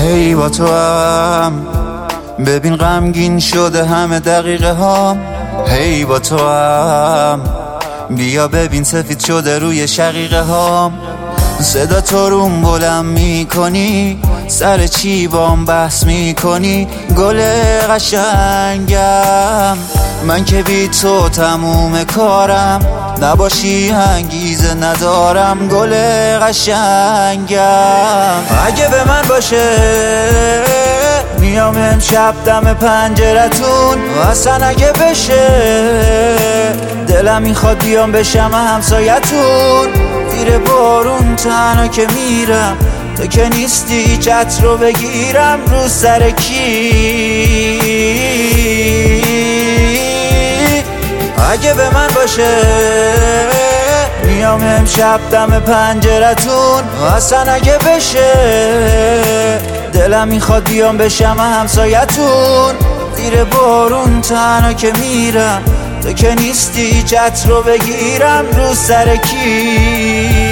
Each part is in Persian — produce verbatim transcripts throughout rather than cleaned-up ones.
هی با تو هم ببین غمگین شده همه دقیقه هام. هی با تو هم بیا ببین سفید شده روی شقیقه هام. صدا تو روم بلند میکنی، سر چی بام بحث میکنی؟ گل قشنگم من که بی تو تموم کارم، نباشی انگیزه ندارم. گل قشنگم اگه به من باشه میام امشب دم پنجرتون، اصلا اگه بشه دلم میخواد بیام بشم همسایتون. زیر بارون تنها که میرم تو که نیستی، چت رو بگیرم رو سر کی؟ اگه به من باشه میام امشب دم پنجرتون، اصلا اگه بشه دلم میخواد بیام بشم همسایتون. زیر بارون تنها که میرم تو که نیستی، چت رو بگیرم رو سر کی؟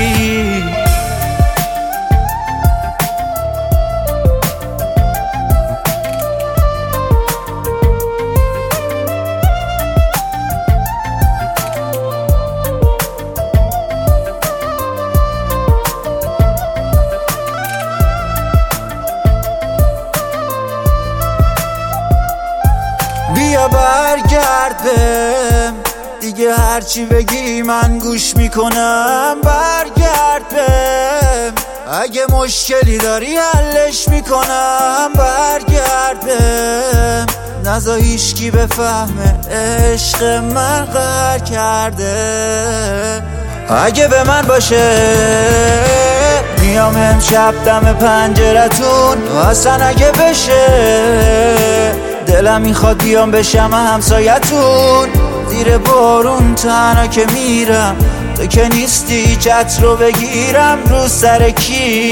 بیا برگرد بهم دیگه، هرچی بگی من گوش میکنم. برگرد بهم اگه مشکلی داری حلش میکنم. برگرد بهم نذا هیچکی بفهمه عشق من قهر کرده. اگه به من باشه میام امشب دم پنجرتون، اصلا اگه بشه دلم میخواد بیام بشم همسایتون. زیر بارون تنها که میرم تو که نیستی، چت رو بگیرم رو سر کی؟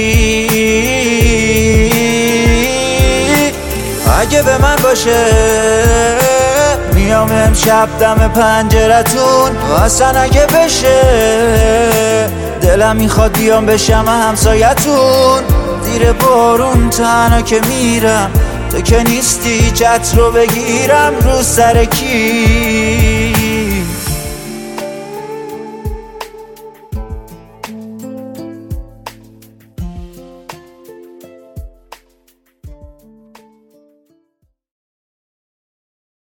اگه به من باشه میام امشب دم پنجرتون، اصلا اگه بشه دلم میخواد بیام بشم همسایتون. زیر بارون تنها که میرم تو که نیستی، چت رو بگیرم رو سر کی؟